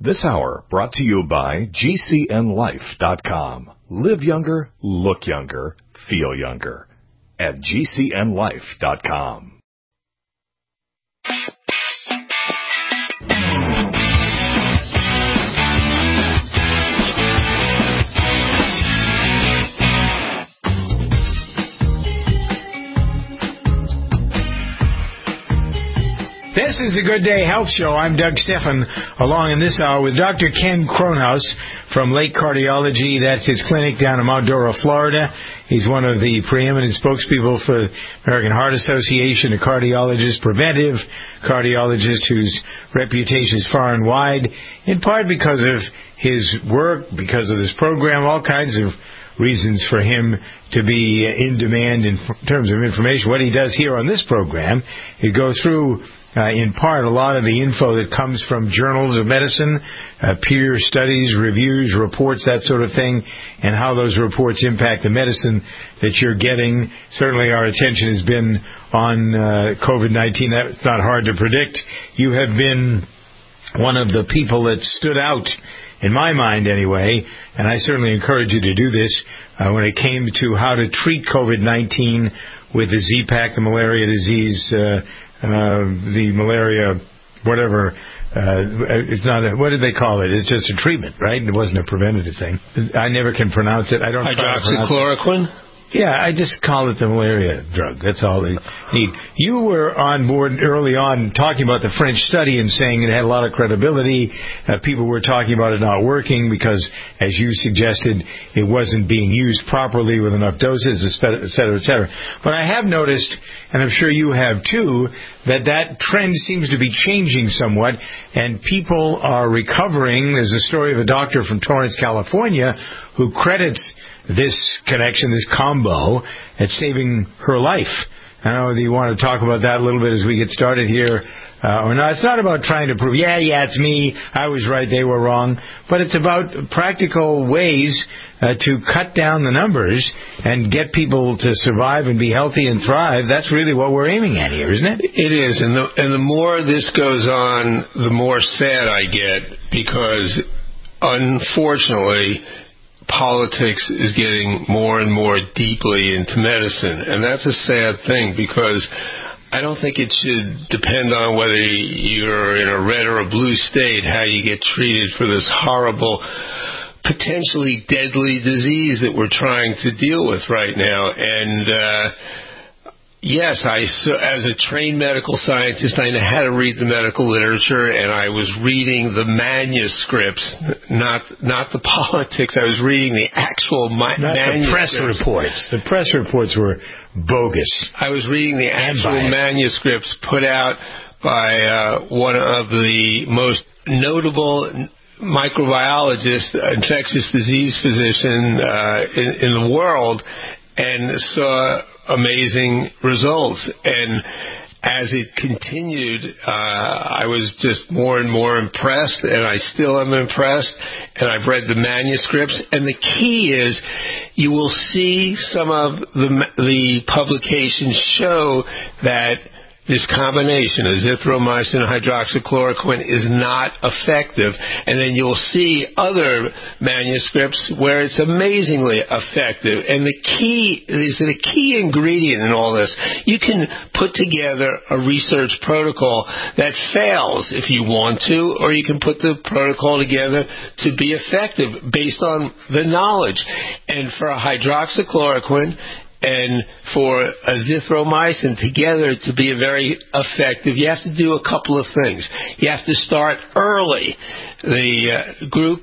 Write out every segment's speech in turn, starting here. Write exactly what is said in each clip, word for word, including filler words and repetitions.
This hour brought to you by G C N life dot com. Live younger, look younger, feel younger at G C N life dot com. This is the Good Day Health Show. I'm Doug Stephan, along in this hour with Doctor Ken Kronhaus from Lake Cardiology. That's his clinic down in Mount Dora, Florida. He's one of the preeminent spokespeople for the American Heart Association, a cardiologist, preventive cardiologist whose reputation is far and wide, in part because of his work, because of this program, all kinds of reasons for him to be in demand in terms of information. What he does here on this program, he goes through Uh, in part, a lot of the info that comes from journals of medicine, uh, peer studies, reviews, reports, that sort of thing, and how those reports impact the medicine that you're getting. Certainly our attention has been on uh, COVID nineteen. That's not hard to predict. You have been one of the people that stood out, in my mind anyway, and I certainly encourage you to do this, uh, when it came to how to treat COVID nineteen with the Z-Pak, the malaria disease, uh, Uh, the malaria, whatever, uh, it's not a, what did they call it? It's just a treatment, right? It wasn't a preventative thing. I never can pronounce it. I don't Hydroxychloroquine? Yeah, I just call it the malaria drug. That's all they need. You were on board early on talking about the French study and saying it had a lot of credibility. Uh, people were talking about it not working because, as you suggested, it wasn't being used properly with enough doses, et cetera, et cetera. But I have noticed, and I'm sure you have too, that that trend seems to be changing somewhat, and people are recovering. There's a story of a doctor from Torrance, California, who credits this connection, this combo, at saving her life. I don't know whether you want to talk about that a little bit as we get started here uh, or not. It's not about trying to prove, yeah, yeah, it's me, I was right, they were wrong, but it's about practical ways uh, to cut down the numbers and get people to survive and be healthy and thrive. That's really what we're aiming at here, isn't it? It is, and the, and the more this goes on, the more sad I get, because unfortunately politics is getting more and more deeply into medicine, and that's a sad thing, because I don't think it should depend on whether you're in a red or a blue state how you get treated for this horrible, potentially deadly disease that we're trying to deal with right now. And uh yes, I, so as a trained medical scientist, I know how to read the medical literature, and I was reading the manuscripts, not not the politics. I was reading the actual ma- not manuscripts. the press reports. The press reports were bogus. I was reading the actual manuscripts put out by uh, one of the most notable microbiologists, infectious disease physician uh, in, in the world, and saw amazing results. And as it continued, uh, I was just more and more impressed, and I still am impressed, and I've read the manuscripts. And the key is you will see some of the, the publications show that this combination, azithromycin and hydroxychloroquine, is not effective. And then you'll see other manuscripts where it's amazingly effective. And the key is the key ingredient in all this. You can put together a research protocol that fails if you want to, or you can put the protocol together to be effective based on the knowledge. And for a hydroxychloroquine and for azithromycin together to be very effective, you have to do a couple of things. You have to start early. The uh, group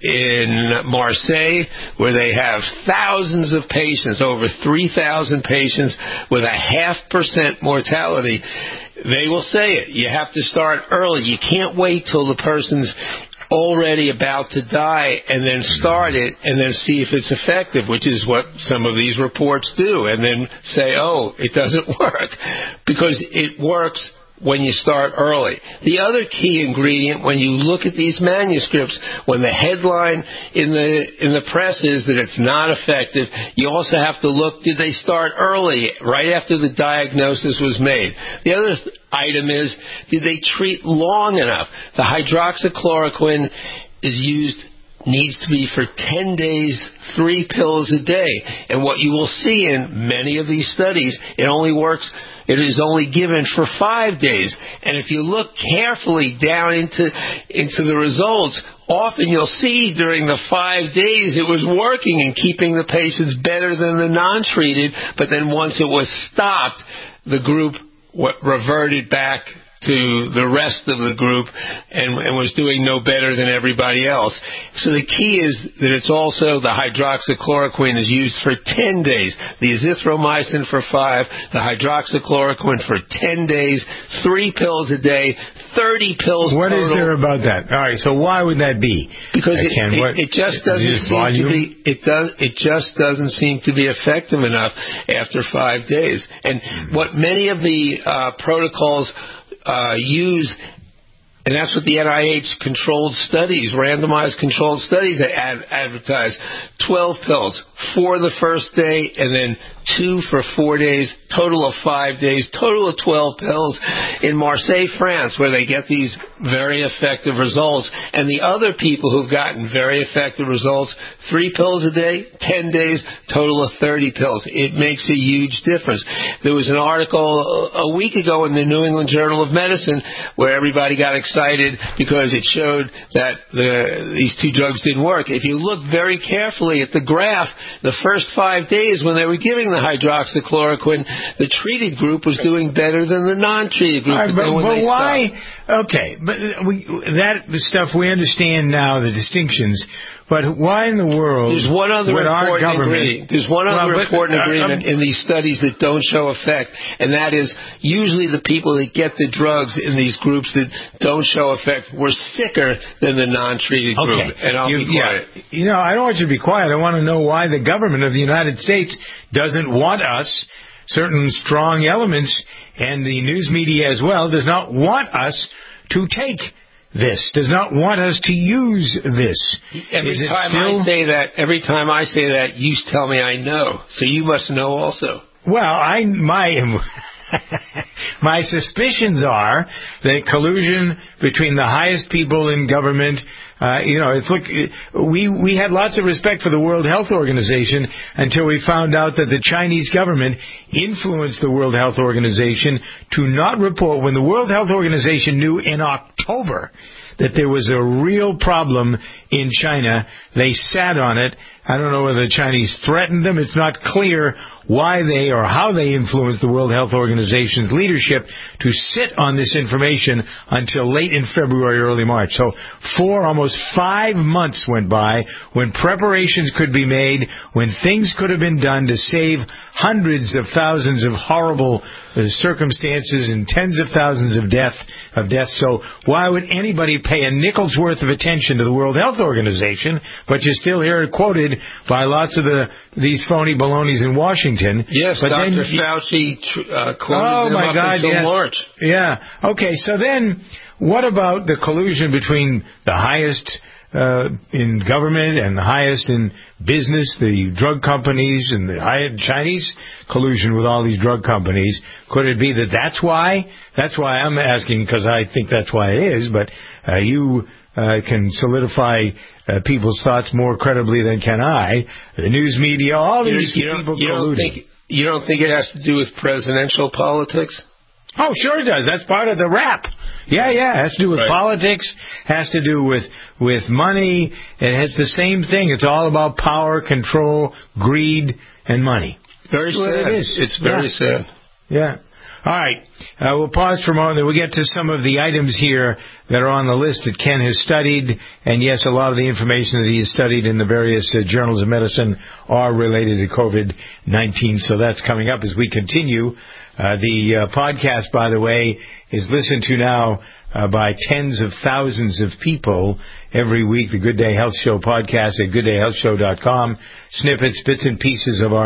in Marseille, where they have thousands of patients, over three thousand patients with a half percent mortality, they will say it. You have to start early. You can't wait till the person's already about to die and then start it and then see if it's effective, which is what some of these reports do, and then say, oh, it doesn't work, because it works when you start early. The other key ingredient, when you look at these manuscripts, when the headline in the in the press is that it's not effective, you also have to look, did they start early, right after the diagnosis was made? The other th- item is, did they treat long enough? The hydroxychloroquine is used, needs to be for ten days, three pills a day. And what you will see in many of these studies, it only works, it is only given for five days. And if you look carefully down into into the results, often you'll see during the five days it was working and keeping the patients better than the non-treated. But then once it was stopped, the group reverted back to the rest of the group and, and was doing no better than everybody else. So the key is that it's also the hydroxychloroquine is used for ten days, the azithromycin for five, the hydroxychloroquine for ten days, three pills a day, thirty pills What total. Is there about that? All right, so why would that be? Because it, Ken, what, it, it just doesn't it seem volume? to be it does it just doesn't seem to be effective enough after five days. And mm-hmm. what many of the uh, protocols Uh, use, and that's what the N I H-controlled studies, randomized controlled studies ad- advertise. twelve pills, four the first day, and then two for four days, total of five days, total of twelve pills in Marseille, France, where they get these very effective results. And the other people who've gotten very effective results, three pills a day, ten days, total of thirty pills. It makes a huge difference. There was an article a week ago in the New England Journal of Medicine where everybody got excited because it showed that the, these two drugs didn't work. If you look very carefully at the graph, the first five days when they were giving the hydroxychloroquine, the treated group was doing better than the non-treated group. Right, but but, but why? Stopped, Okay, but we, that stuff we understand now, the distinctions. But why in the world There's one other would our important government... ingredient. There's one other well, but, important uh, ingredient um, in these studies that don't show effect, and that is usually the people that get the drugs in these groups that don't show effect were sicker than the non-treated group. Okay. And I'll you, be quiet. Yeah. You know, I don't want you to be quiet. I want to know why the government of the United States doesn't want us, certain strong elements, and the news media as well, does not want us to take this, does not want us to use this. Every Is it time still... I say that, every time I say that, you tell me I know. So you must know also. Well, I my my suspicions are that collusion between the highest people in government. Uh, you know, it's look. We we had lots of respect for the World Health Organization until we found out that the Chinese government influenced the World Health Organization to not report when the World Health Organization knew in October that there was a real problem in China. They sat on it. I don't know whether the Chinese threatened them. It's not clear why they or how they influenced the World Health Organization's leadership to sit on this information until late in February, early March. So four, almost five months went by when preparations could be made, when things could have been done to save hundreds of thousands of horrible uh, circumstances and tens of thousands of death of deaths. So why would anybody pay a nickel's worth of attention to the World Health Organization, but you still hear it quoted by lots of the these phony balonies in Washington? Yes, but Doctor then, Fauci uh, quoted oh them my up God, until yes. March. Yeah. Okay, so then what about the collusion between the highest uh, in government and the highest in business, the drug companies and the high Chinese collusion with all these drug companies? Could it be that that's why? That's why I'm asking, because I think that's why it is, but uh, you uh, can solidify uh, people's thoughts more credibly than can I. The news media, all these you, you people you colluding. Don't think, you don't think it has to do with presidential politics? Oh, sure it does. That's part of the rap. Yeah, yeah. It has to do with right. politics. Has to do with with money. It has the same thing. It's all about power, control, greed, and money. Very That's sad. What it is. It's very yeah. sad. Yeah. All right. Uh, we'll pause for a moment. Then we'll get to some of the items here that are on the list that Ken has studied. And, yes, a lot of the information that he has studied in the various uh, journals of medicine are related to COVID nineteen. So that's coming up as we continue. Uh, the uh, podcast, by the way, is listened to now uh, by tens of thousands of people every week. The Good Day Health Show podcast at good day health show dot com. Snippets, bits and pieces of our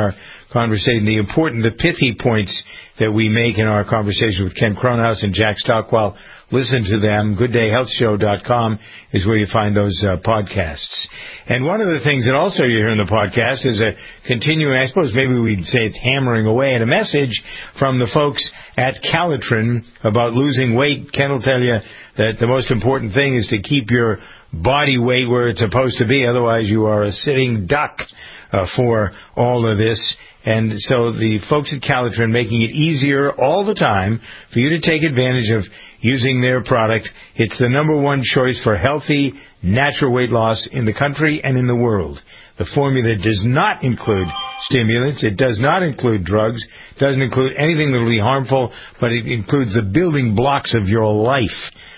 conversation, the important, the pithy points that we make in our conversation with Ken Kronhaus and Jack Stockwell. Listen to them. good day health show dot com is where you find those uh, podcasts. And one of the things that also you hear in the podcast is a continuing, I suppose maybe we'd say it's hammering away at a message from the folks at Calitrin about losing weight. Ken will tell you that the most important thing is to keep your body weight where it's supposed to be. Otherwise, you are a sitting duck uh, for all of this. And so the folks at Calitrin making it easier all the time for you to take advantage of using their product. It's the number one choice for healthy, natural weight loss in the country and in the world. The formula does not include stimulants. It does not include drugs. It doesn't include anything that will be harmful, but it includes the building blocks of your life.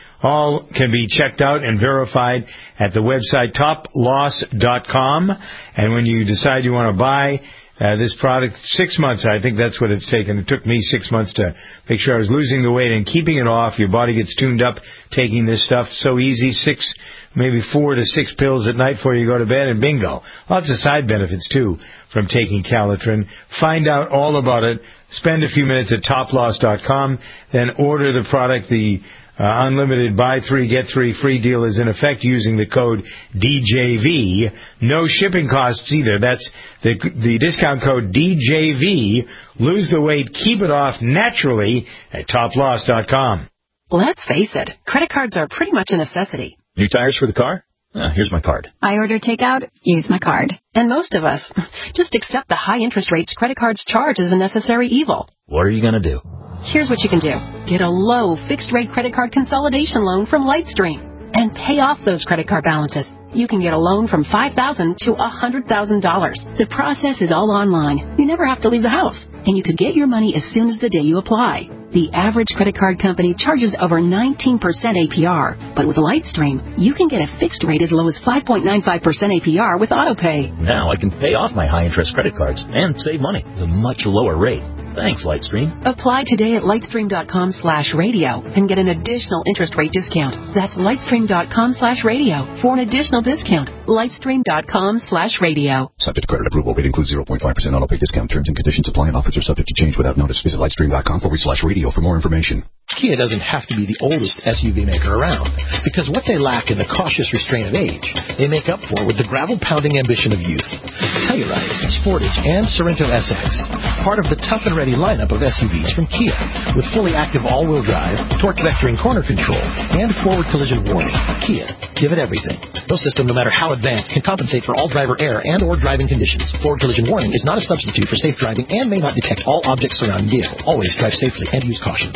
All can be checked out and verified at the website top loss dot com. And when you decide you want to buy Uh, this product, six months, I think that's what it's taken. It took me six months to make sure I was losing the weight and keeping it off. Your body gets tuned up taking this stuff. So easy, six, maybe four to six pills at night before you go to bed, and bingo. Lots of side benefits, too, from taking Calitrin. Find out all about it. Spend a few minutes at top loss dot com. Then order the product. The Uh, unlimited buy three, get three free deal is in effect using the code D J V. No shipping costs either. That's the, the discount code D J V. Lose the weight, keep it off naturally at top loss dot com. Let's face it, credit cards are pretty much a necessity. New tires for the car? Uh, here's my card. I order takeout, use my card. And most of us just accept the high interest rates credit cards charge as a necessary evil. What are you going to do? Here's what you can do. Get a low fixed-rate credit card consolidation loan from Lightstream and pay off those credit card balances. You can get a loan from five thousand dollars to one hundred thousand dollars. The process is all online. You never have to leave the house. And you could get your money as soon as the day you apply. The average credit card company charges over nineteen percent A P R. But with Lightstream, you can get a fixed rate as low as five point nine five percent A P R with AutoPay. Now I can pay off my high-interest credit cards and save money with a much lower rate. Thanks, Lightstream. Apply today at lightstream.com slash radio and get an additional interest rate discount. That's lightstream.com slash radio for an additional discount. Lightstream.com slash radio. Subject to credit approval. Rate includes zero point five percent auto pay discount. Terms and conditions apply and offers are subject to change without notice. Visit lightstream.com forward slash radio for more information. Kia doesn't have to be the oldest S U V maker around, because what they lack in the cautious restraint of age, they make up for with the gravel-pounding ambition of youth. Telluride, Sportage, and Sorento S X, part of the tough and ready lineup of S U Vs from Kia, with fully active all-wheel drive, torque-vectoring corner control, and forward collision warning. Kia, give it everything. No system, no matter how advanced, can compensate for all driver error and or driving conditions. Forward collision warning is not a substitute for safe driving and may not detect all objects surrounding vehicle. Always drive safely and use caution.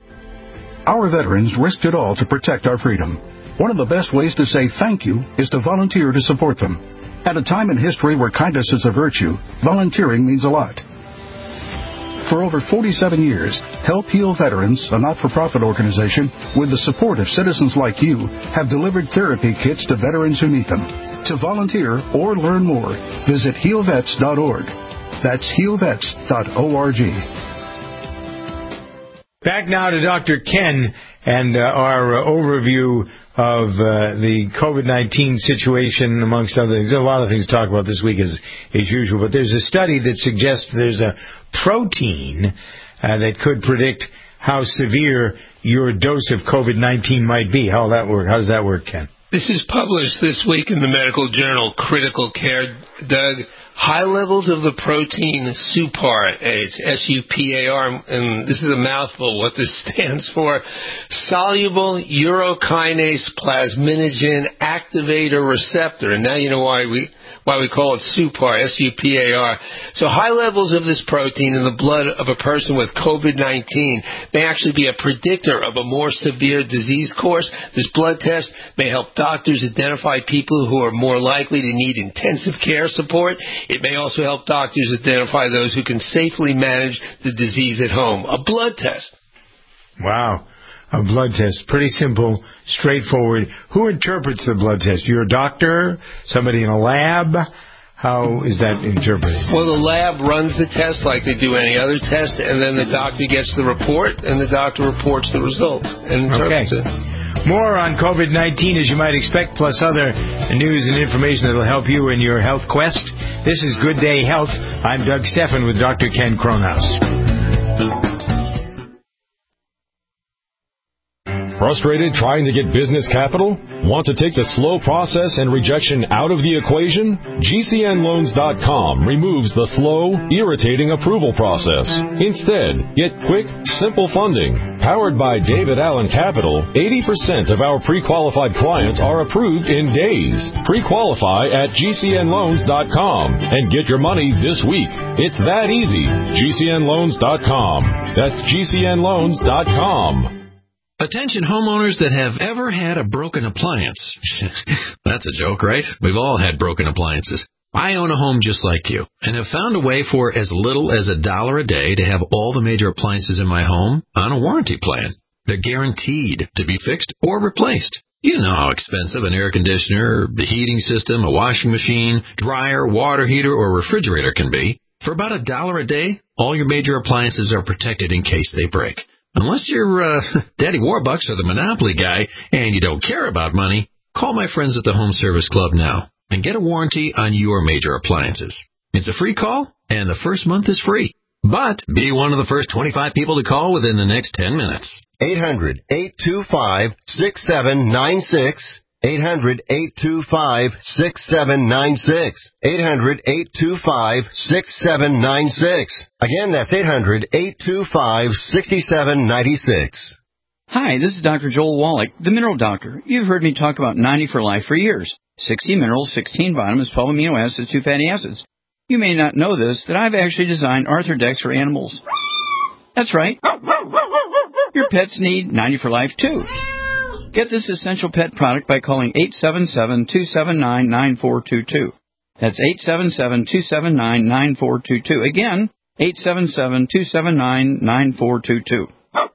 Our veterans risked it all to protect our freedom. One of the best ways to say thank you is to volunteer to support them. At a time in history where kindness is a virtue, volunteering means a lot. For over forty-seven years, Help Heal Veterans, a not-for-profit organization, with the support of citizens like you, have delivered therapy kits to veterans who need them. To volunteer or learn more, visit heal vets dot org. That's heal vets dot org. Back now to Doctor Ken and uh, our uh, overview of uh, the COVID nineteen situation, amongst other things. There's a lot of things to talk about this week as, as usual, but there's a study that suggests there's a protein uh, that could predict how severe your dose of COVID nineteen might be. How will that work? How does that work, Ken? This is published this week in the medical journal Critical Care, Doug. High levels of the protein SUPAR, it's S U P A R, and this is a mouthful what this stands for, Soluble Urokinase Plasminogen Activator Receptor. And now you know why we why we call it SUPAR, S U P A R. So high levels of this protein in the blood of a person with COVID nineteen may actually be a predictor of a more severe disease course. This blood test may help doctors identify people who are more likely to need intensive care support. It may also help doctors identify those who can safely manage the disease at home. A blood test. Wow. A blood test. Pretty simple, straightforward. Who interprets the blood test? Your doctor? Somebody in a lab? How is that interpreted? Well, the lab runs the test like they do any other test, and then the doctor gets the report, and the doctor reports the results and interprets okay. it. More on COVID nineteen, as you might expect, plus other news and information that will help you in your health quest. This is Good Day Health. I'm Doug Stephan with Doctor Ken Kronhaus. Frustrated trying to get business capital? Want to take the slow process and rejection out of the equation? G C N loans dot com removes the slow, irritating approval process. Instead, get quick, simple funding. Powered by David Allen Capital, eighty percent of our pre-qualified clients are approved in days. Pre-qualify at G C N loans dot com and get your money this week. It's that easy. G C N loans dot com. That's G C N loans dot com. Attention homeowners that have ever had a broken appliance. That's a joke, right? We've all had broken appliances. I own a home just like you and have found a way for as little as a dollar a day to have all the major appliances in my home on a warranty plan. They're guaranteed to be fixed or replaced. You know how expensive an air conditioner, the heating system, a washing machine, dryer, water heater, or refrigerator can be. For about a dollar a day, all your major appliances are protected in case they break. Unless you're uh, Daddy Warbucks or the Monopoly guy and you don't care about money, call my friends at the Home Service Club now and get a warranty on your major appliances. It's a free call, and the first month is free. But be one of the first twenty-five people to call within the next ten minutes. eight hundred, eight two five, six seven nine six. eight hundred, eight two five, six seven nine six. eight hundred, eight two five, six seven nine six. Again, that's eight hundred, eight two five, six seven nine six. Hi, this is Doctor Joel Wallach, the Mineral Doctor. You've heard me talk about ninety for Life for years. sixty minerals, sixteen vitamins, twelve amino acids, two fatty acids. You may not know this, that I've actually designed Arthrodex for animals. That's right. Your pets need ninety for Life, too. Get this essential pet product by calling eight seven seven, two seven nine, nine four two two. That's eight seven seven, two seven nine, nine four two two. Again, eight seven seven, two seven nine, nine four two two.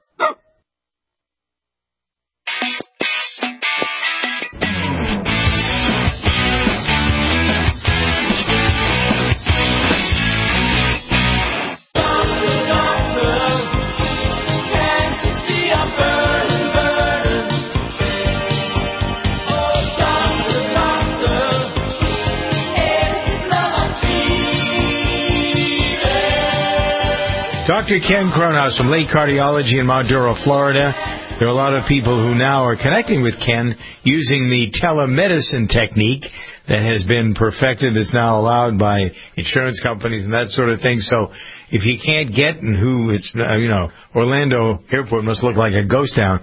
Doctor Ken Kronhaus from Lake Cardiology in Mount Dora, Florida. There are a lot of people who now are connecting with Ken using the telemedicine technique that has been perfected. It's now allowed by insurance companies and that sort of thing. So if you can't get, and who it's, uh, you know, Orlando Airport must look like a ghost town,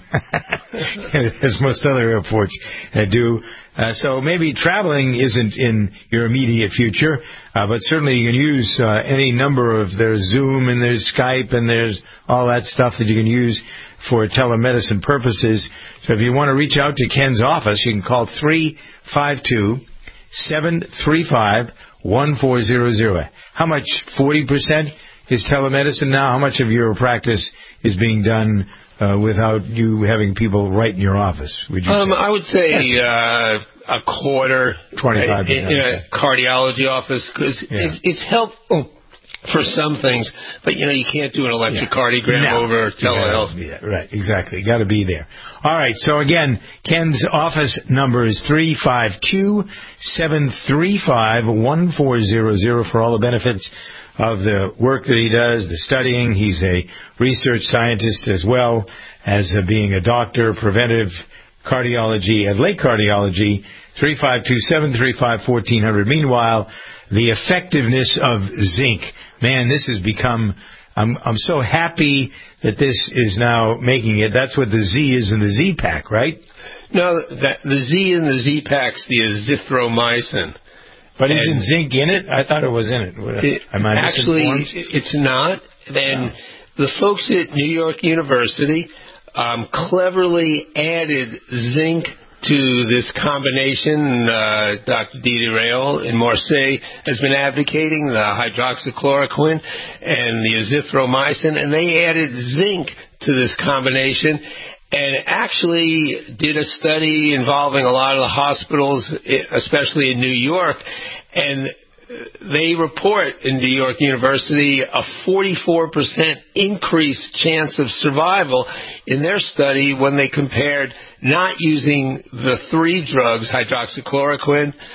as most other airports uh, do. Uh, so maybe traveling isn't in your immediate future, uh, but certainly you can use uh, any number of, there's Zoom and there's Skype and there's all that stuff that you can use for telemedicine purposes. So if you want to reach out to Ken's office, you can call three five two, seven three five, one four zero zero. How much, forty percent is telemedicine now? How much of your practice is being done Uh, without you having people right in your office? Would you um, say? I would say uh, a quarter twenty-five percent in a cardiology office, because yeah. it's, it's helpful for some things, but you know you can't do an electrocardiogram yeah. no. over telehealth. Yeah, right, exactly. Got to be there. All right. So again, Ken's office number is three five two, seven three five, one four zero zero for all the benefits of the work that he does, the studying. He's a research scientist as well as uh, being a doctor, preventive cardiology at Lake Cardiology, three five two, seven three five, one four zero zero. Meanwhile, the effectiveness of zinc. Man, this has become, I'm, I'm so happy that this is now making it. That's what the Z is in the Z-Pack, right? No, that, the Z in the Z-Pack's the azithromycin. But and isn't zinc in it? I thought it was in it. it Am I actually, misinformed? It's not. And no. The folks at New York University um, cleverly added zinc to this combination. Uh, Doctor Didi Rael in Marseille has been advocating the hydroxychloroquine and the azithromycin, and they added zinc to this combination. And actually did a study involving a lot of the hospitals, especially in New York, and they report in New York University a forty-four percent increased chance of survival in their study when they compared not using the three drugs, hydroxychloroquine,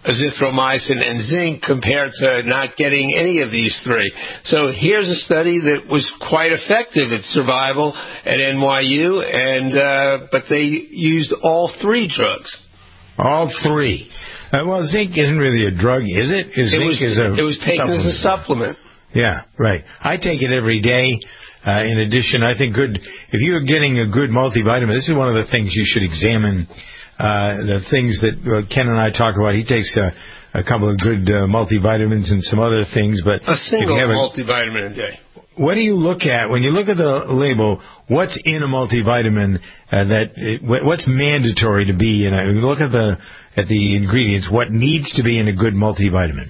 azithromycin and zinc compared to not getting any of these three. So here's a study that was quite effective at survival at N Y U, and uh, but they used all three drugs. All three. Uh, well, zinc isn't really a drug, is it? Is it zinc was, is a it was taken supplement. as a supplement. Yeah, right. I take it every day. Uh, in addition, I think good, if you're getting a good multivitamin, this is one of the things you should examine. Uh, the things that uh, Ken and I talk about. He takes a, a couple of good uh, multivitamins and some other things, but a single have multivitamin a day. What do you look at when you look at the label? What's in a multivitamin? Uh, that it, what's mandatory to be in a? When you look at the at the ingredients, what needs to be in a good multivitamin?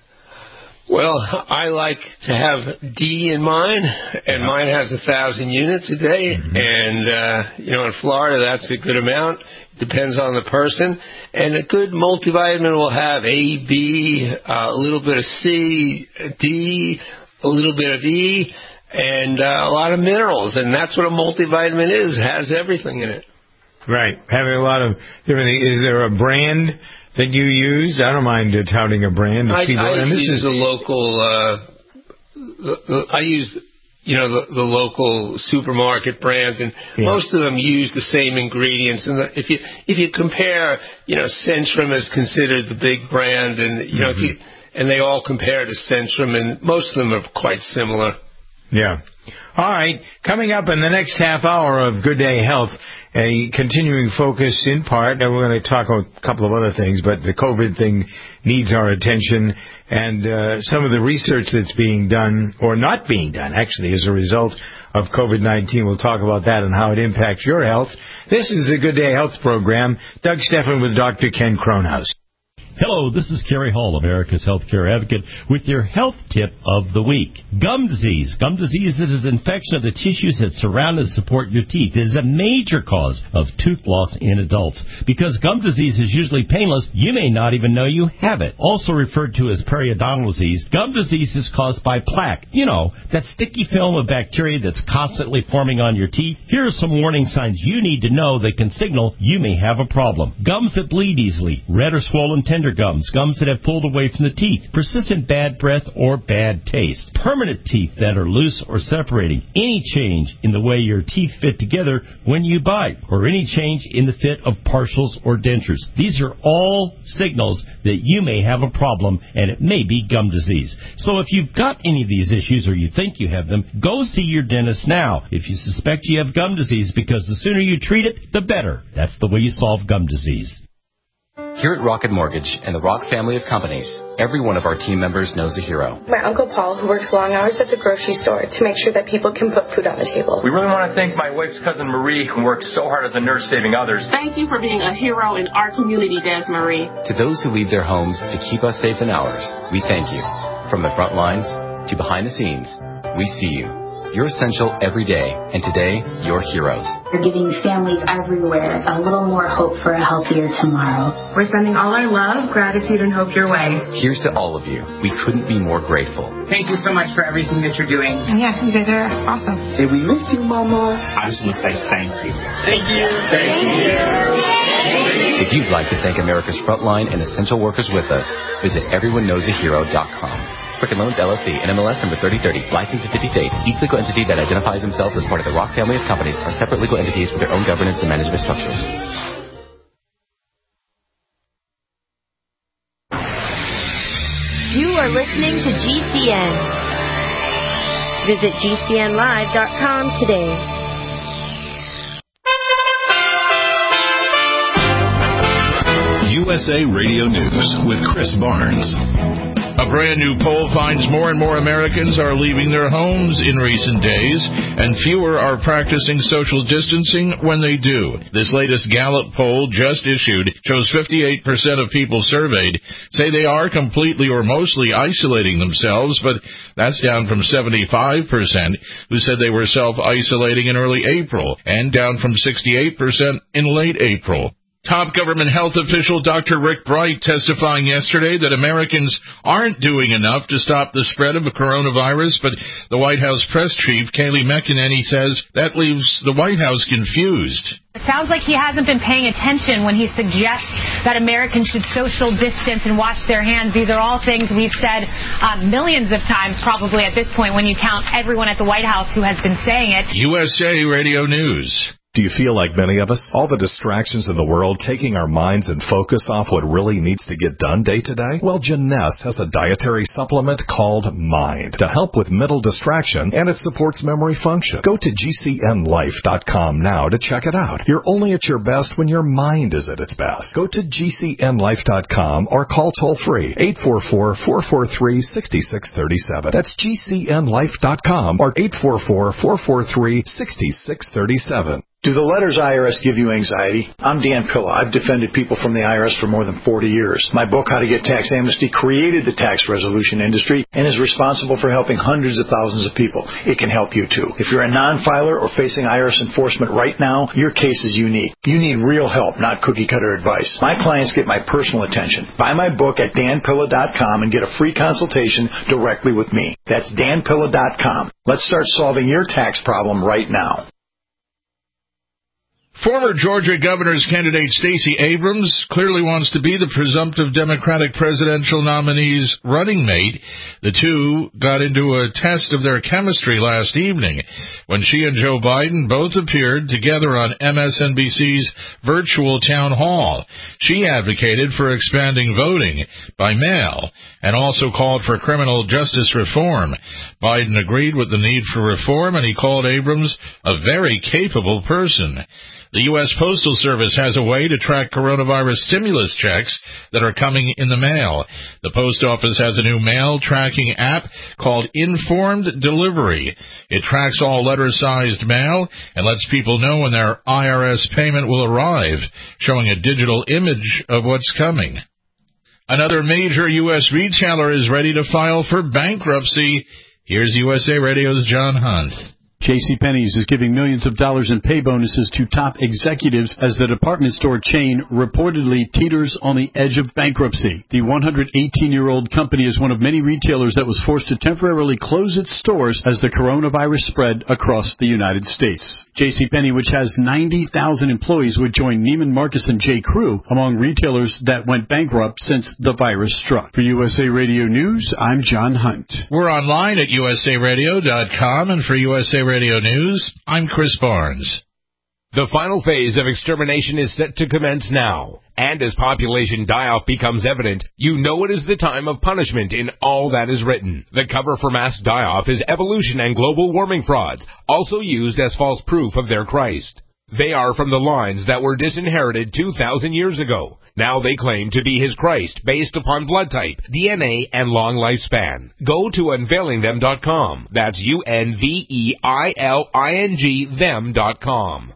Well, I like to have D in mine, and yeah. mine has a thousand units a day. Mm-hmm. And uh, you know, in Florida, that's a good amount. Depends on the person. And a good multivitamin will have A, B, uh, a little bit of C, D, a little bit of E, and uh, a lot of minerals. And that's what a multivitamin is. It has everything in it. Right. Having a lot of different things. Is there a brand that you use? I don't mind uh, touting a brand. I, people, I and this use is a local, uh, the, the, I use, you know, the, the local supermarket brand, and yeah. most of them use the same ingredients. And the, if you if you compare, you know, Centrum is considered the big brand, and you know, mm-hmm. if you and they all compare to Centrum, and most of them are quite similar. Yeah. All right. Coming up in the next half hour of Good Day Health, a continuing focus in part, and we're going to talk about a couple of other things, but the COVID thing needs our attention, and uh, some of the research that's being done, or not being done, actually, as a result of COVID nineteen. We'll talk about that and how it impacts your health. This is the Good Day Health program. Doug Stephan with Doctor Ken Kronhaus. Hello, this is Kerry Hall, America's Healthcare Advocate, with your health tip of the week. Gum disease. Gum disease is an infection of the tissues that surround and support your teeth. It is a major cause of tooth loss in adults. Because gum disease is usually painless, you may not even know you have it. Also referred to as periodontal disease, gum disease is caused by plaque. You know, that sticky film of bacteria that's constantly forming on your teeth. Here are some warning signs you need to know that can signal you may have a problem. Gums that bleed easily, red or swollen tendons, gums, gums that have pulled away from the teeth, persistent bad breath or bad taste, permanent teeth that are loose or separating, any change in the way your teeth fit together when you bite, or any change in the fit of partials or dentures. These are all signals that you may have a problem, and it may be gum disease. So if you've got any of these issues or you think you have them, go see your dentist now if you suspect you have gum disease, because the sooner you treat it, the better. That's the way you solve gum disease. Here at Rocket Mortgage and the Rock family of companies, every one of our team members knows a hero. My Uncle Paul, who works long hours at the grocery store to make sure that people can put food on the table. We really want to thank my wife's cousin Marie, who works so hard as a nurse saving others. Thank you for being a hero in our community, Des Marie. To those who leave their homes to keep us safe in ours, we thank you. From the front lines to behind the scenes, we see you. You're essential every day, and today, you're heroes. We're giving families everywhere a little more hope for a healthier tomorrow. We're sending all our love, gratitude, and hope your way. Here's to all of you. We couldn't be more grateful. Thank you so much for everything that you're doing. Yeah, you guys are awesome. Did we miss you, Mama? I just want to say thank you. Thank you. Thank you. If you'd like to thank America's frontline and essential workers with us, visit everyone knows a hero dot com. Quicken Loans, L L C, N M L S number thirty thirty, licensed in fifty states. Each legal entity that identifies themselves as part of the Rock family of companies are separate legal entities with their own governance and management structures. You are listening to G C N. Visit G C N live dot com today. U S A Radio News with Chris Barnes. A brand new poll finds more and more Americans are leaving their homes in recent days, and fewer are practicing social distancing when they do. This latest Gallup poll just issued shows fifty-eight percent of people surveyed say they are completely or mostly isolating themselves, but that's down from seventy-five percent who said they were self-isolating in early April, and down from sixty-eight percent in late April. Top government health official Doctor Rick Bright testifying yesterday that Americans aren't doing enough to stop the spread of a coronavirus, but the White House press chief, Kayleigh McEnany, says that leaves the White House confused. It sounds like he hasn't been paying attention when he suggests that Americans should social distance and wash their hands. These are all things we've said uh, millions of times probably at this point when you count everyone at the White House who has been saying it. U S A Radio News. Do you feel like many of us? All the distractions in the world taking our minds and focus off what really needs to get done day to day? Well, Jeunesse has a dietary supplement called Mind to help with mental distraction, and it supports memory function. Go to G C N life dot com now to check it out. You're only at your best when your mind is at its best. Go to G C N life dot com or call toll-free eight four four, four four three, six six three seven. That's G C N life dot com or eight four four, four four three, six six three seven. Do the letters I R S give you anxiety? I'm Dan Pilla. I've defended people from the I R S for more than forty years. My book, How to Get Tax Amnesty, created the tax resolution industry and is responsible for helping hundreds of thousands of people. It can help you too. If you're a non-filer or facing I R S enforcement right now, your case is unique. You need real help, not cookie-cutter advice. My clients get my personal attention. Buy my book at dan pilla dot com and get a free consultation directly with me. That's dan pilla dot com. Let's start solving your tax problem right now. Former Georgia governor's candidate Stacey Abrams clearly wants to be the presumptive Democratic presidential nominee's running mate. The two got into a test of their chemistry last evening when she and Joe Biden both appeared together on M S N B C's virtual town hall. She advocated for expanding voting by mail and also called for criminal justice reform. Biden agreed with the need for reform, and he called Abrams a very capable person. The U S Postal Service has a way to track coronavirus stimulus checks that are coming in the mail. The post office has a new mail tracking app called Informed Delivery. It tracks all letter-sized mail and lets people know when their I R S payment will arrive, showing a digital image of what's coming. Another major U S retailer is ready to file for bankruptcy. Here's U S A Radio's John Hunt. JCPenney's is giving millions of dollars in pay bonuses to top executives as the department store chain reportedly teeters on the edge of bankruptcy. The one hundred eighteen-year-old company is one of many retailers that was forced to temporarily close its stores as the coronavirus spread across the United States. JCPenney, which has ninety thousand employees, would join Neiman Marcus and J. Crew among retailers that went bankrupt since the virus struck. For U S A Radio News, I'm John Hunt. We're online at U S A radio dot com, and for U S A Radio News, I'm Chris Barnes. The final phase of extermination is set to commence now. And as population die-off becomes evident, you know it is the time of punishment in all that is written. The cover for mass die-off is evolution and global warming frauds, also used as false proof of their Christ. They are from the lines that were disinherited two thousand years ago. Now they claim to be his Christ based upon blood type, D N A, and long lifespan. Go to unveiling them dot com. That's U N V E I L I N G them dot com.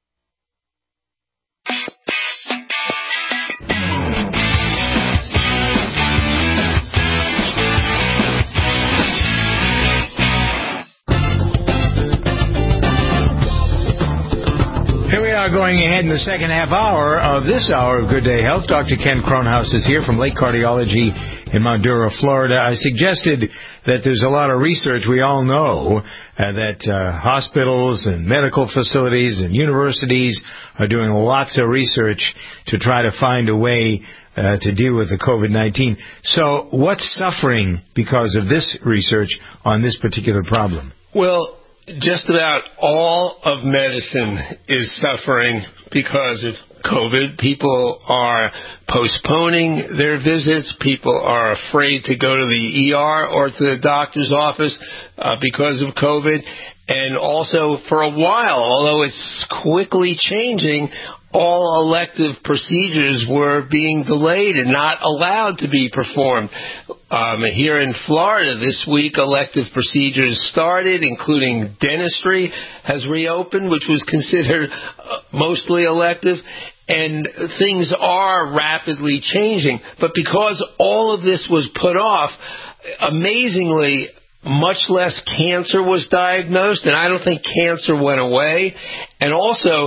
Here we are going ahead in the second half hour of this hour of Good Day Health. Doctor Ken Kronhaus is here from Lake Cardiology in Mount Dora, Florida. I suggested that there's a lot of research. We all know uh, that uh, hospitals and medical facilities and universities are doing lots of research to try to find a way uh, to deal with the COVID nineteen. So what's suffering because of this research on this particular problem? Well, just about all of medicine is suffering because of COVID. People are postponing their visits. People are afraid to go to the E R or to the doctor's office uh, because of COVID. And also, for a while, although it's quickly changing, all elective procedures were being delayed and not allowed to be performed. Um, here in Florida this week, elective procedures started, including dentistry has reopened, which was considered uh, mostly elective. And things are rapidly changing. But because all of this was put off, amazingly, much less cancer was diagnosed, and I don't think cancer went away. And also,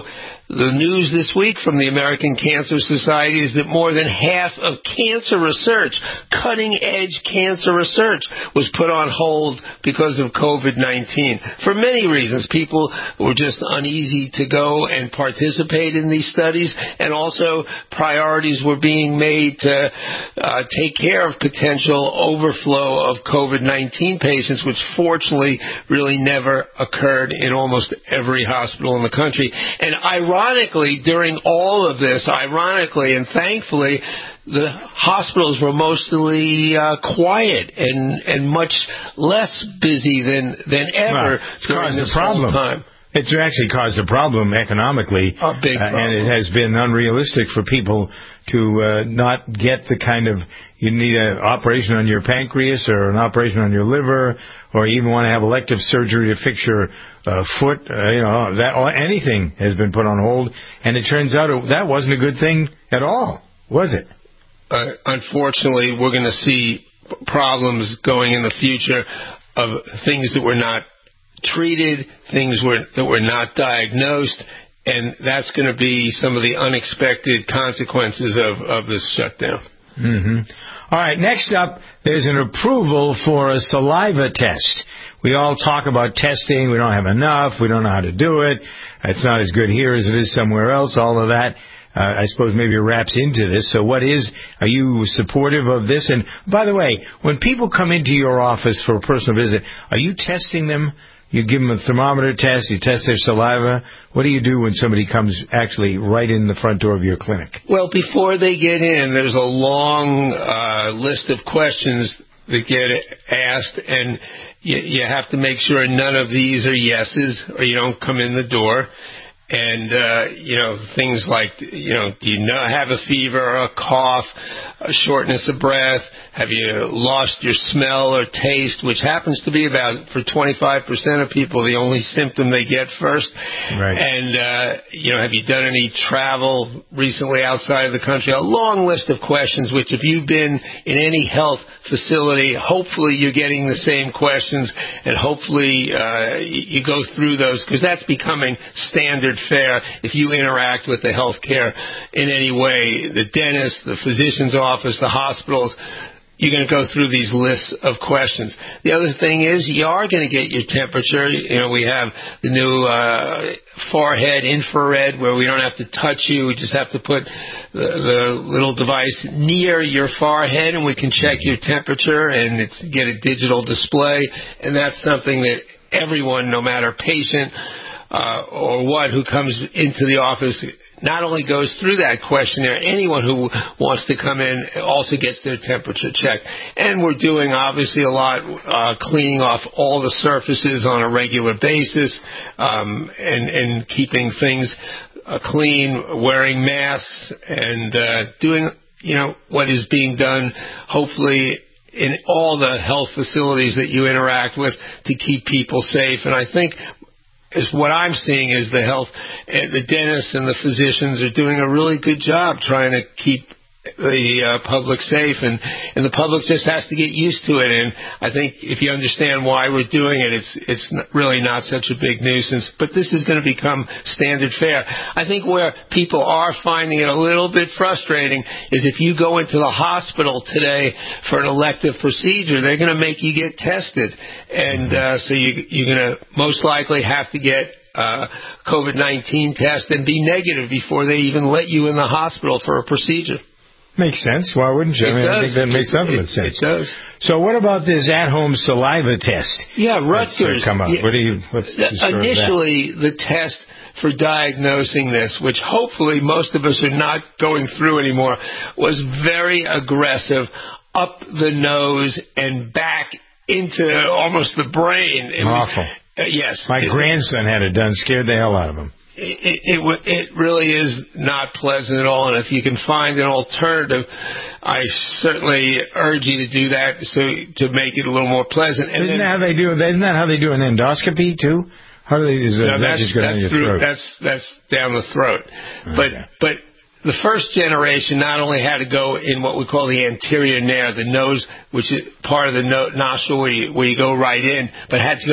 the news this week from the American Cancer Society is that more than half of cancer research, cutting-edge cancer research, was put on hold because of COVID nineteen. For many reasons. People were just uneasy to go and participate in these studies, and also priorities were being made to uh, take care of potential overflow of COVID nineteen patients, which fortunately really never occurred in almost every hospital in the country. And ironically, during all of this, ironically and thankfully, the hospitals were mostly uh, quiet and, and much less busy than, than ever well, it's during caused this a problem. whole time. It's actually caused a problem economically, a big problem. Uh, and it has been unrealistic for people to uh, not get the kind of, you need an operation on your pancreas or an operation on your liver, or even want to have elective surgery to fix your uh, foot, uh, you know, that or anything has been put on hold, and it turns out it, that wasn't a good thing at all, was it? Uh, unfortunately, we're going to see problems going in the future of things that were not treated, things were, that were not diagnosed, and that's going to be some of the unexpected consequences of, of this shutdown. Mm-hmm. All right, next up, there's an approval for a saliva test. We all talk about testing. We don't have enough. We don't know how to do it. It's not as good here as it is somewhere else, all of that. Uh, I suppose maybe it wraps into this. So what is, are you supportive of this? And by the way, when people come into your office for a personal visit, are you testing them? You give them a thermometer test, you test their saliva. What do you do when somebody comes actually right in the front door of your clinic? Well, before they get in, there's a long uh, list of questions that get asked, and you, you have to make sure none of these are yeses, or you don't come in the door. And, uh, you know, things like, you know, do you know, have a fever, a cough, a shortness of breath? Have you lost your smell or taste, which happens to be about, for twenty-five percent of people, the only symptom they get first? Right. And, uh, you know, have you done any travel recently outside of the country? A long list of questions, which if you've been in any health facility, hopefully you're getting the same questions, and hopefully uh, you go through those, because that's becoming standard fare if you interact with the healthcare in any way, the dentist, the physician's office, the hospitals. You're going to go through these lists of questions. The other thing is you are going to get your temperature. You know, we have the new uh, forehead infrared where we don't have to touch you. We just have to put the, the little device near your forehead and we can check your temperature and it's, get a digital display. And that's something that everyone, no matter patient uh, or what, who comes into the office not only goes through that questionnaire, anyone who wants to come in also gets their temperature checked. And we're doing, obviously, a lot, uh, cleaning off all the surfaces on a regular basis, um, and, and keeping things uh, clean, wearing masks, and uh, doing, you know, what is being done, hopefully, in all the health facilities that you interact with to keep people safe. And I think is what I'm seeing is the health, the dentists and the physicians are doing a really good job trying to keep the uh, public safe, and, and the public just has to get used to it. And I think if you understand why we're doing it, it's it's really not such a big nuisance. But this is going to become standard fare. I think where people are finding it a little bit frustrating is if you go into the hospital today for an elective procedure, they're going to make you get tested, and uh, so you, you're going to most likely have to get uh, COVID nineteen test and be negative before they even let you in the hospital for a procedure. Makes sense. Why wouldn't you? It I mean, does. I think that makes absolute it, sense. It does. So what about this at-home saliva test? Yeah, Rutgers. Come up. Yeah, what do you? What's the initially, the test for diagnosing this, which hopefully most of us are not going through anymore, was very aggressive, up the nose and back into almost the brain. It Awful. Was, uh, yes. My it, grandson had it done. Scared the hell out of him. It, it, it really is not pleasant at all, and if you can find an alternative, I certainly urge you to do that so to make it a little more pleasant. And isn't then, that how they do? Isn't that how they do an endoscopy too? How do they? Is no, that that's, just go down that's, your through, throat? that's that's down the throat. Okay. But but the first generation not only had to go in what we call the anterior nair, the nose, which is part of the no, nostril where you, where you go right in, but had to go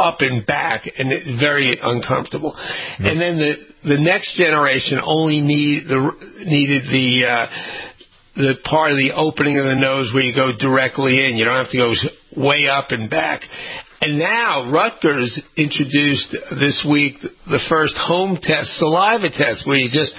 up and back, and it's very uncomfortable. Mm-hmm. And then the the next generation only need the needed the uh, the part of the opening of the nose where you go directly in. You don't have to go way up and back. And now Rutgers introduced this week the first home test saliva test, where you just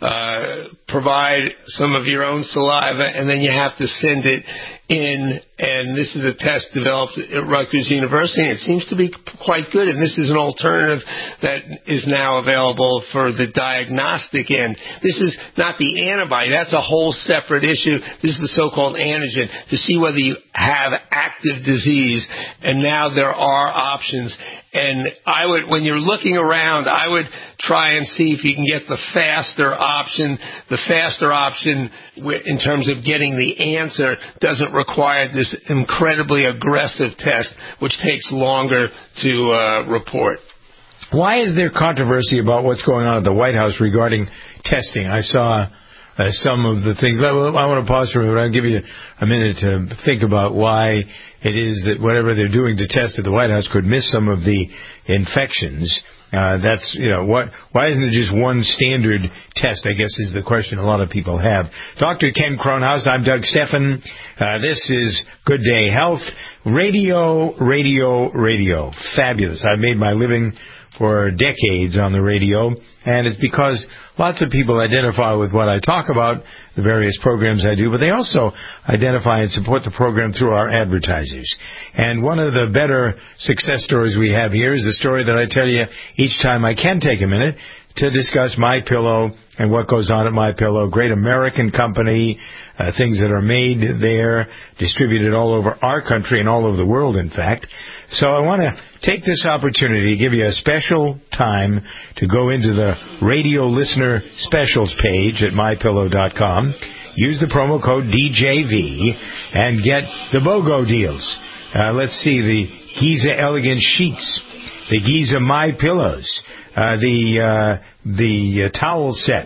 uh, provide some of your own saliva and then you have to send it in. And this is a test developed at Rutgers University, and it seems to be quite good. And this is an alternative that is now available for the diagnostic end. This is not the antibody. That's a whole separate issue. This is the so-called antigen, to see whether you have active disease. And now there are options. And I would, when you're looking around, I would try and see if you can get the faster option. The faster option in terms of getting the answer doesn't require this incredibly aggressive test, which takes longer to uh, report. Why is there controversy about what's going on at the White House regarding testing? I saw uh, some of the things. I want to pause for a minute. I'll give you a minute to think about why it is that whatever they're doing to test at the White House could miss some of the infections. Uh, that's, you know, what, why isn't it just one standard test, I guess, is the question a lot of people have. Doctor Ken Kronhaus, I'm Doug Steffen. Uh, this is Good Day Health. Radio, radio, radio. Fabulous. I've made my living for decades on the radio, and it's because lots of people identify with what I talk about, the various programs I do, but they also identify and support the program through our advertisers. And one of the better success stories we have here is the story that I tell you each time I can take a minute to discuss MyPillow and what goes on at MyPillow. Great American company, uh, things that are made there, distributed all over our country and all over the world, in fact. So I want to take this opportunity to give you a special time to go into the radio listener specials page at my pillow dot com. Use the promo code D J V and get the BOGO deals. Uh, let's see, the Giza Elegant Sheets, the Giza My Pillows, uh, the uh, the uh, towel set.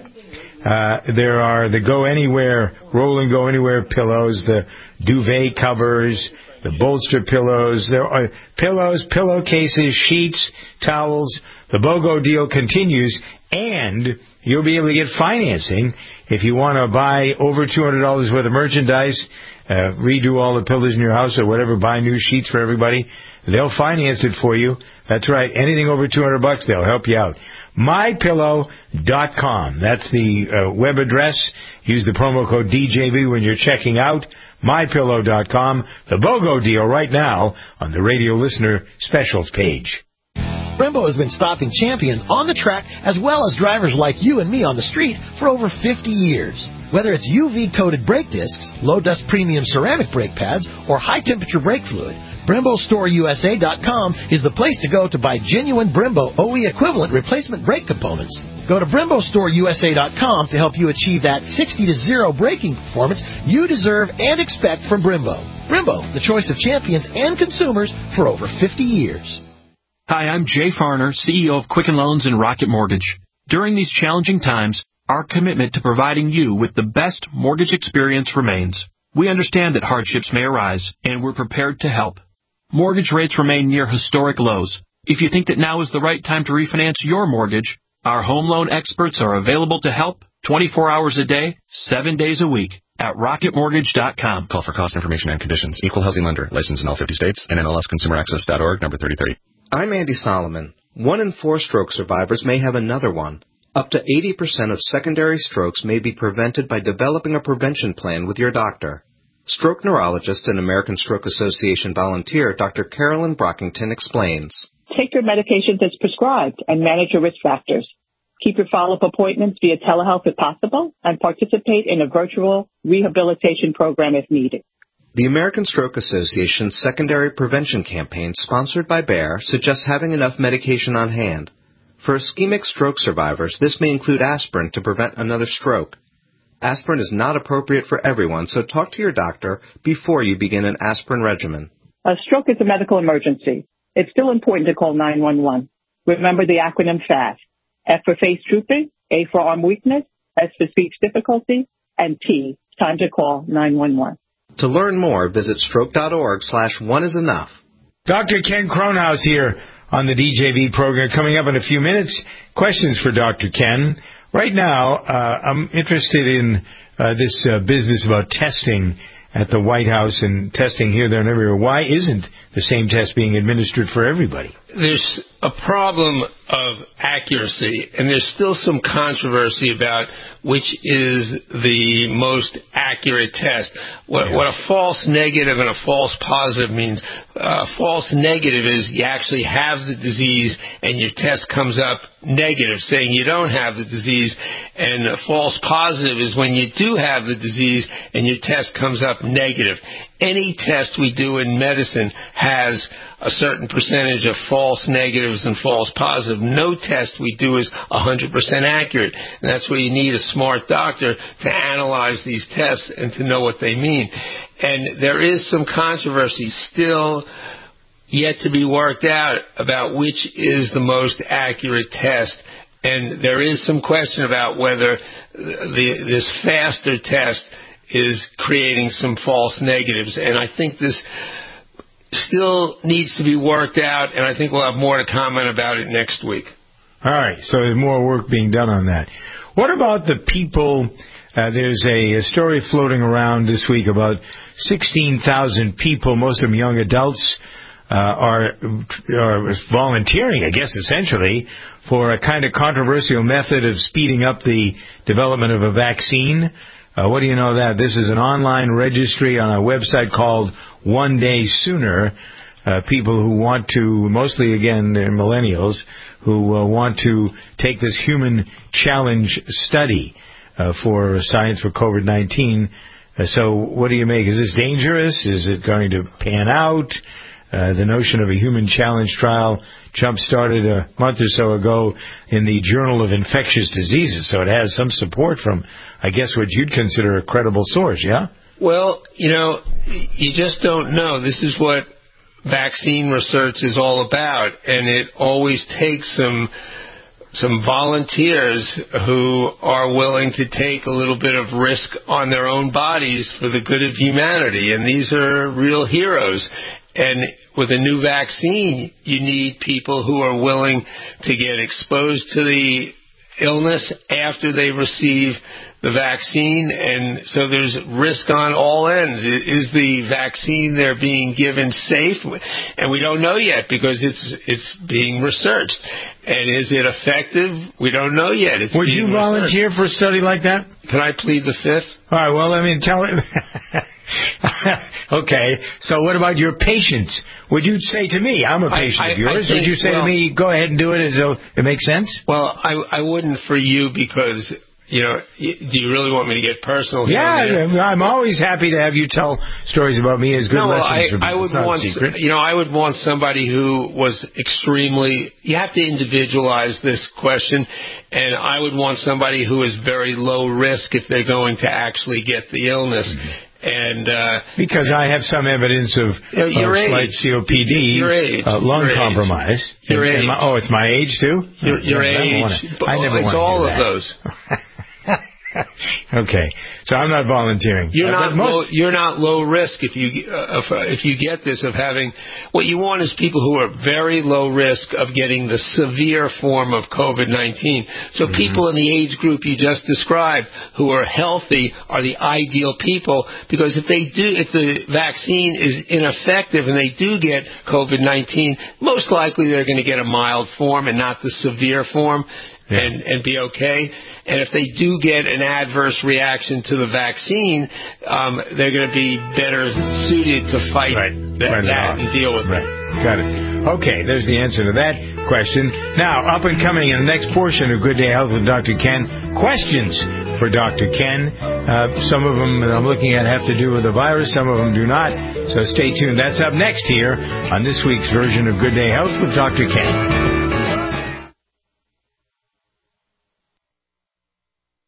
Uh, there are the Go Anywhere, Roll and Go Anywhere pillows, the duvet covers, the bolster pillows. There are pillows, pillowcases, sheets, towels. The BOGO deal continues, and you'll be able to get financing if you want to buy over two hundred dollars worth of merchandise, uh, redo all the pillows in your house or whatever, buy new sheets for everybody. They'll finance it for you. That's right. Anything over two hundred bucks, they'll help you out. my pillow dot com. That's the uh, web address. Use the promo code D J V when you're checking out. my pillow dot com. The BOGO deal right now on the radio listener specials page. Brembo has been stopping champions on the track as well as drivers like you and me on the street for over fifty years. Whether it's U V-coated brake discs, low-dust premium ceramic brake pads, or high-temperature brake fluid, Brembo Store U S A dot com is the place to go to buy genuine Brembo O E equivalent replacement brake components. Go to Brembo Store U S A dot com to help you achieve that sixty to zero braking performance you deserve and expect from Brembo. Brembo, the choice of champions and consumers for over fifty years. Hi, I'm Jay Farner, C E O of Quicken Loans and Rocket Mortgage. During these challenging times, our commitment to providing you with the best mortgage experience remains. We understand that hardships may arise, and we're prepared to help. Mortgage rates remain near historic lows. If you think that now is the right time to refinance your mortgage, our home loan experts are available to help twenty-four hours a day, seven days a week at rocket mortgage dot com. Call for cost information and conditions. Equal housing lender. Licensed in all fifty states. N M L S consumer access dot org, number thirty thirty. I'm Andy Solomon. One in four stroke survivors may have another one. Up to eighty percent of secondary strokes may be prevented by developing a prevention plan with your doctor. Stroke neurologist and American Stroke Association volunteer Doctor Carolyn Brockington explains. Take your medications as prescribed and manage your risk factors. Keep your follow-up appointments via telehealth if possible and participate in a virtual rehabilitation program if needed. The American Stroke Association's secondary prevention campaign, sponsored by Bayer, suggests having enough medication on hand. For ischemic stroke survivors, this may include aspirin to prevent another stroke. Aspirin is not appropriate for everyone, so talk to your doctor before you begin an aspirin regimen. A stroke is a medical emergency. It's still important to call nine one one. Remember the acronym FAST. F for face drooping, A for arm weakness, S for speech difficulty, and T, time to call nine one one. To learn more, visit stroke dot org slash one is enough. Doctor Ken Kronhaus here on the D J V program. Coming up in a few minutes, questions for Doctor Ken. Right now, uh, I'm interested in uh, this uh, business about testing at the White House and testing here, there, and everywhere. Why isn't the same test being administered for everybody? There's a problem of accuracy, and there's still some controversy about which is the most accurate test. What, yeah. what a false negative and a false positive means. Uh, false negative is you actually have the disease and your test comes up negative, saying you don't have the disease. And a false positive is when you do have the disease and your test comes up negative. Any test we do in medicine has a certain percentage of false negatives and false positives. No test we do is one hundred percent accurate. And that's where you need a smart doctor to analyze these tests and to know what they mean. And there is some controversy still yet to be worked out about which is the most accurate test. And there is some question about whether the, this faster test is creating some false negatives. And I think this still needs to be worked out, and I think we'll have more to comment about it next week. All right, so there's more work being done on that. What about the people? Uh, there's a, a story floating around this week about sixteen thousand people, most of them young adults, uh, are, are volunteering, I guess, essentially, for a kind of controversial method of speeding up the development of a vaccine. Uh, what do you know that? This is an online registry on a website called One Day Sooner. Uh, people who want to, mostly, again, they're millennials, who uh, want to take this human challenge study uh, for science for COVID nineteen. Uh, so what do you make? Is this dangerous? Is it going to pan out? Uh, the notion of a human challenge trial jump-started a month or so ago in the Journal of Infectious Diseases, so it has some support from, I guess, what you'd consider a credible source, yeah? Well, you know, you just don't know. This is what vaccine research is all about, and it always takes some some volunteers who are willing to take a little bit of risk on their own bodies for the good of humanity, and these are real heroes. And with a new vaccine, you need people who are willing to get exposed to the illness after they receive the vaccine, and so there's risk on all ends. Is the vaccine they're being given safe? And we don't know yet because it's it's being researched. And is it effective? We don't know yet. It's Would you volunteer researched. for a study like that? Can I plead the fifth? All right, well, I mean, tell it. Okay, so what about your patients? Would you say to me, I'm a patient I, I, of yours, think, would you say well, to me, go ahead and do it as though it makes sense? Well, I, I wouldn't for you because, you know, do you really want me to get personal here? Yeah, I'm always happy to have you tell stories about me as good no, lessons I, for me. I would want, you know, I would want somebody who was extremely, you have to individualize this question, and I would want somebody who is very low risk if they're going to actually get the illness. Mm-hmm. And uh, because I have some evidence of, you know, of slight C O P D, your age, uh, lung your compromise. Age. Your and, age. And my, oh, it's my age too. Your, your I age. Wanna, I never it's want all to of that. those. Okay, so I'm not volunteering. You're uh, not most, low, you're not low risk if you uh, if, uh, if you get this of having. What you want is people who are very low risk of getting the severe form of COVID nineteen. So mm-hmm. people in the age group you just described who are healthy are the ideal people, because if they do, if the vaccine is ineffective and they do get COVID nineteen, most likely they're going to get a mild form and not the severe form. Yeah. And, and be okay. And if they do get an adverse reaction to the vaccine, um, they're going to be better suited to fight right. that, right that and deal with right. it. Got it. Okay, there's the answer to that question. Now, up and coming in the next portion of Good Day Health with Doctor Ken, questions for Doctor Ken. Uh, some of them that I'm looking at have to do with the virus. Some of them do not. So stay tuned. That's up next here on this week's version of Good Day Health with Doctor Ken.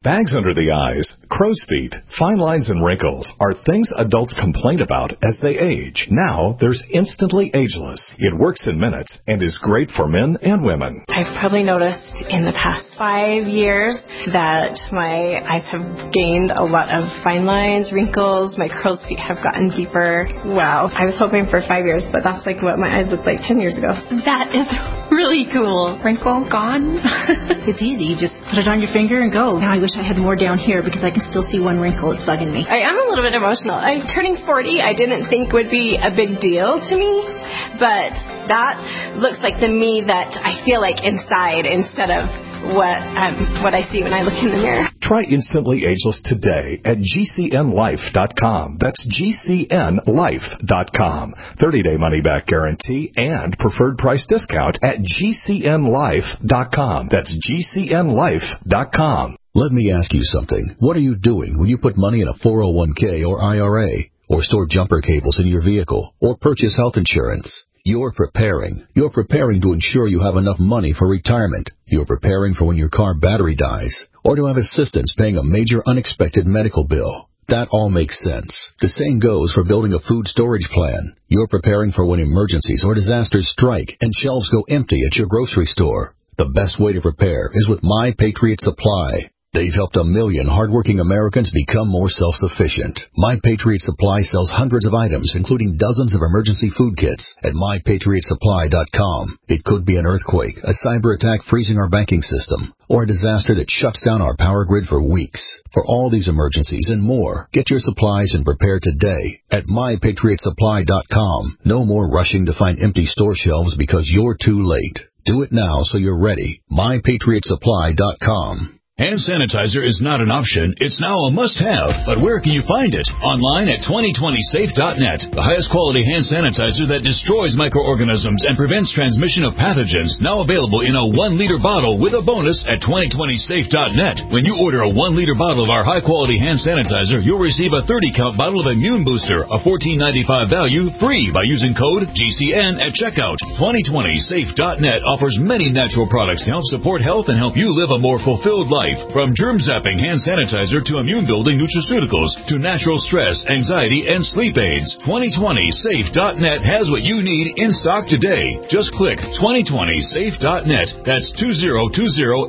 Bags under the eyes, crow's feet, fine lines and wrinkles are things adults complain about as they age. Now, there's Instantly Ageless. It works in minutes and is great for men and women. I've probably noticed in the past five years that my eyes have gained a lot of fine lines, wrinkles, my crow's feet have gotten deeper. Wow. I was hoping for five years, but that's like what my eyes looked like ten years ago. That is really cool. Wrinkle gone. It's easy. You just put it on your finger and go. Now I wish I had more down here because I can still see one wrinkle. It's bugging me. I am a little bit emotional. I'm turning forty. I didn't think would be a big deal to me, but that looks like the me that I feel like inside instead of what um, what I see when I look in the mirror. Try Instantly Ageless today at G C N life dot com. That's G C N life dot com. thirty-day money-back guarantee and preferred price discount at G C N life dot com. That's G C N life dot com. Let me ask you something. What are you doing when you put money in a four oh one k or I R A, or store jumper cables in your vehicle, or purchase health insurance? You're preparing. You're preparing to ensure you have enough money for retirement. You're preparing for when your car battery dies, or to have assistance paying a major unexpected medical bill. That all makes sense. The same goes for building a food storage plan. You're preparing for when emergencies or disasters strike and shelves go empty at your grocery store. The best way to prepare is with My Patriot Supply. They've helped a million hardworking Americans become more self-sufficient. My Patriot Supply sells hundreds of items, including dozens of emergency food kits at my patriot supply dot com. It could be an earthquake, a cyber attack freezing our banking system, or a disaster that shuts down our power grid for weeks. For all these emergencies and more, get your supplies and prepare today at my patriot supply dot com. No more rushing to find empty store shelves because you're too late. Do it now so you're ready. my patriot supply dot com. Hand sanitizer is not an option, it's now a must-have. But where can you find it? Online at twenty twenty safe dot net. The highest quality hand sanitizer that destroys microorganisms and prevents transmission of pathogens, now available in a one liter bottle with a bonus at twenty twenty safe dot net. When you order a one liter bottle of our high-quality hand sanitizer, you'll receive a thirty count bottle of Immune Booster, a fourteen ninety-five value, free by using code G C N at checkout. twenty twenty safe dot net offers many natural products to help support health and help you live a more fulfilled life. From germ-zapping hand sanitizer to immune-building nutraceuticals to natural stress, anxiety, and sleep aids, twenty twenty safe dot net has what you need in stock today. Just click twenty twenty safe dot net. That's two zero two zero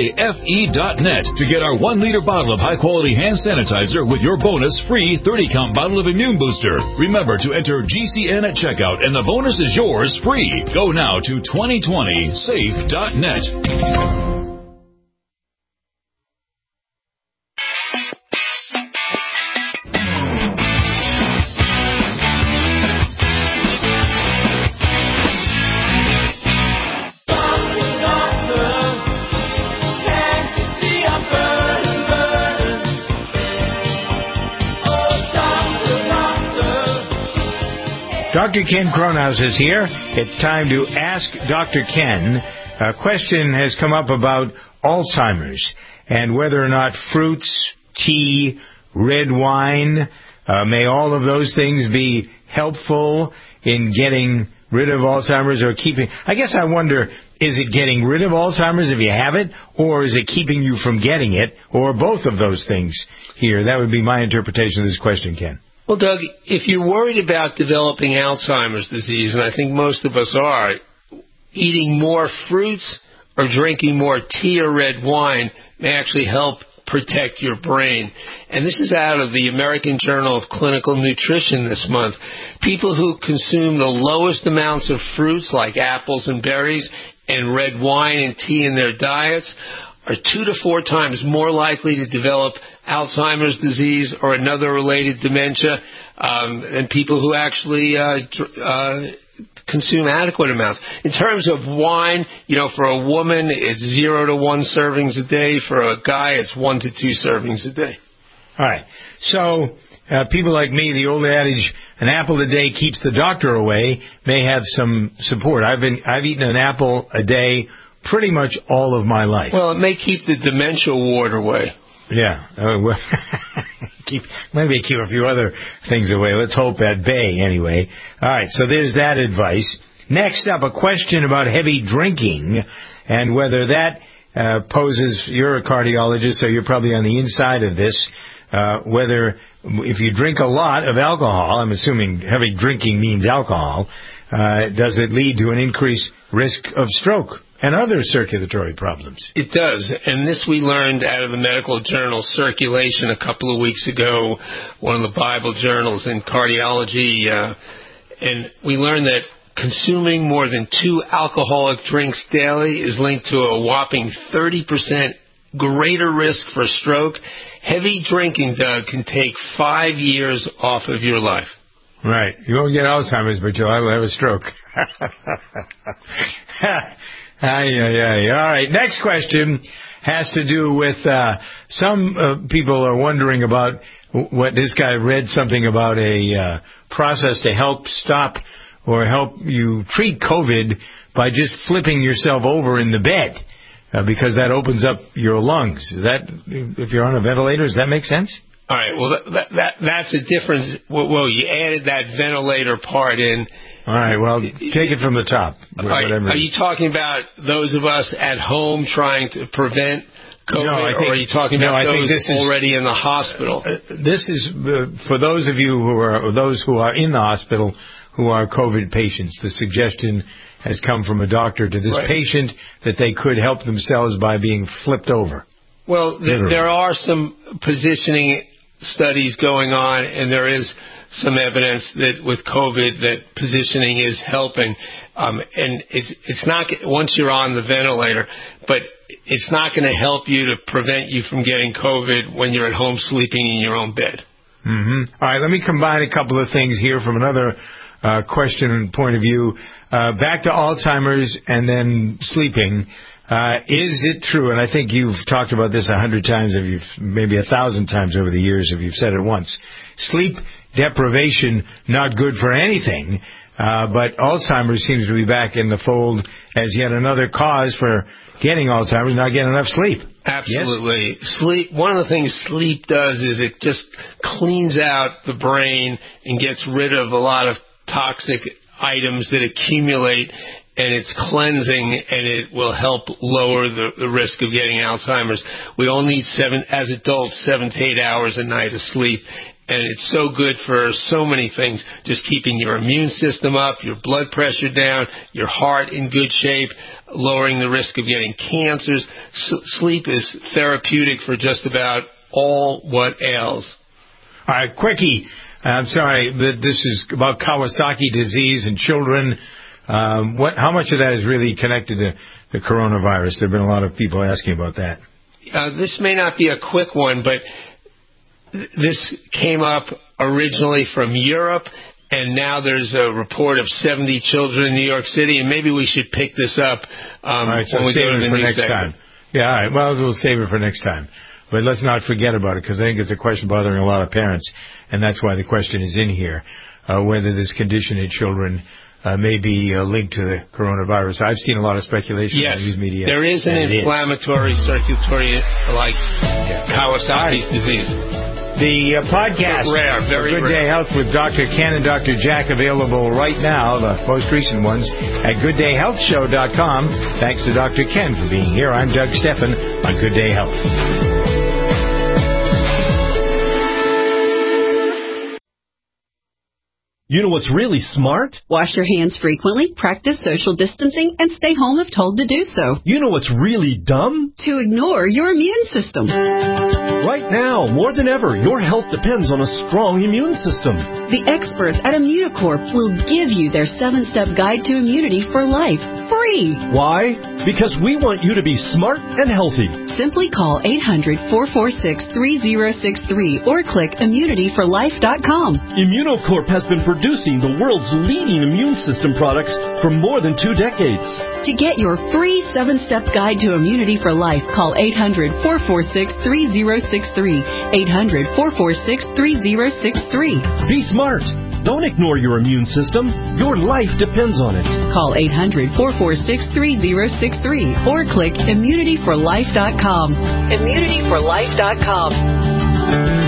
safe dot net to get our one liter bottle of high-quality hand sanitizer with your bonus free thirty count bottle of Immune Booster. Remember to enter G C N at checkout, and the bonus is yours free. Go now to twenty twenty safe dot net. Doctor Ken Kronhaus is here. It's time to ask Doctor Ken. A question has come up about Alzheimer's and whether or not fruits, tea, red wine, uh, may all of those things be helpful in getting rid of Alzheimer's or keeping... I guess I wonder, is it getting rid of Alzheimer's if you have it, or is it keeping you from getting it, or both of those things here? That would be my interpretation of this question, Ken. Well, Doug, if you're worried about developing Alzheimer's disease, and I think most of us are, eating more fruits or drinking more tea or red wine may actually help protect your brain. And this is out of the American Journal of Clinical Nutrition this month. People who consume the lowest amounts of fruits like apples and berries and red wine and tea in their diets are two to four times more likely to develop Alzheimer's disease or another related dementia um, than people who actually uh, uh, consume adequate amounts. In terms of wine, you know, for a woman, it's zero to one servings a day. For a guy, it's one to two servings a day. All right. So uh, people like me, the old adage, an apple a day keeps the doctor away, may have some support. I've been I've eaten an apple a day pretty much all of my life. Well, it may keep the dementia ward away. Yeah. Uh, well, keep, maybe keep a few other things away. Let's hope at bay, anyway. All right, so there's that advice. Next up, a question about heavy drinking and whether that uh, poses, you're a cardiologist, so you're probably on the inside of this, uh, whether if you drink a lot of alcohol, I'm assuming heavy drinking means alcohol, uh, does it lead to an increased risk of stroke and other circulatory problems? It does, and this we learned out of the medical journal Circulation a couple of weeks ago, one of the Bible journals in cardiology, uh, and we learned that consuming more than two alcoholic drinks daily is linked to a whopping thirty percent greater risk for stroke. Heavy drinking, Doug, can take five years off of your life. Right. You won't get Alzheimer's, but you'll have a stroke. Aye, aye, aye. All right. Next question has to do with uh, some uh, people are wondering about what this guy read something about a uh, process to help stop or help you treat COVID by just flipping yourself over in the bed uh, because that opens up your lungs. Is that, if you're on a ventilator, does that make sense? All right. Well, that, that that's a difference. Well, you added that ventilator part in. All right. Well, take it from the top. Are, are you talking about those of us at home trying to prevent COVID, no, I think, or are you talking no, about I those think this already is, in the hospital? Uh, this is uh, for those of you who are, or those who are in the hospital who are COVID patients. The suggestion has come from a doctor to this right. patient that they could help themselves by being flipped over. Well, th- there are some positioning studies going on, and there is some evidence that with COVID that positioning is helping. Um, and it's it's not once you're on the ventilator, but it's not going to help you to prevent you from getting COVID when you're at home sleeping in your own bed. Mm-hmm. All right, let me combine a couple of things here from another uh, question and point of view. Uh, back to Alzheimer's and then sleeping. Uh, is it true, and I think you've talked about this a hundred times, if you've, maybe a thousand times over the years, if you've said it once, sleep deprivation not good for anything, uh, but Alzheimer's seems to be back in the fold as yet another cause for getting Alzheimer's, not getting enough sleep. Absolutely. Yes? Sleep. One of the things sleep does is it just cleans out the brain and gets rid of a lot of toxic items that accumulate, and it's cleansing, and it will help lower the, the risk of getting Alzheimer's. We all need seven, as adults, seven to eight hours a night of sleep, and it's so good for so many things, just keeping your immune system up, your blood pressure down, your heart in good shape, lowering the risk of getting cancers. S- sleep is therapeutic for just about all what ails. All right, quickie. I'm sorry, but this is about Kawasaki disease in children. Um, what? How much of that is really connected to the coronavirus? There have been a lot of people asking about that. Uh, this may not be a quick one, but th- this came up originally from Europe, and now there's a report of seventy children in New York City, and maybe we should pick this up um, all right, so when we save go to it the for next next segment. time. Yeah, all right. Well, we'll save it for next time. But let's not forget about it, because I think it's a question bothering a lot of parents, and that's why the question is in here, uh, whether this condition in children uh, may be uh, linked to the coronavirus. I've seen a lot of speculation yes, in the news media. There is an inflammatory is. circulatory, like yeah. Kawasaki's disease. The uh, podcast, rare, very Good rare. Day Health with Doctor Ken and Doctor Jack, available right now, the most recent ones, at good day health show dot com. Thanks to Doctor Ken for being here. I'm Doug Steffen on Good Day Health. You know what's really smart? Wash your hands frequently, practice social distancing, and stay home if told to do so. You know what's really dumb? To ignore your immune system. Right now, more than ever, your health depends on a strong immune system. The experts at Immunocorp will give you their seven-step guide to immunity for life, free. Why? Because we want you to be smart and healthy. Simply call eight hundred, four four six, three zero six three or click immunity for life dot com. Immunocorp has been producing the world's leading immune system products for more than two decades. To get your free seven-step guide to immunity for life, call eight hundred, four four six, three zero six three. eight hundred, four four six, three zero six three. Be smart. Don't ignore your immune system. Your life depends on it. Call eight hundred, four four six, three zero six three or click immunity for life dot com. immunity for life dot com.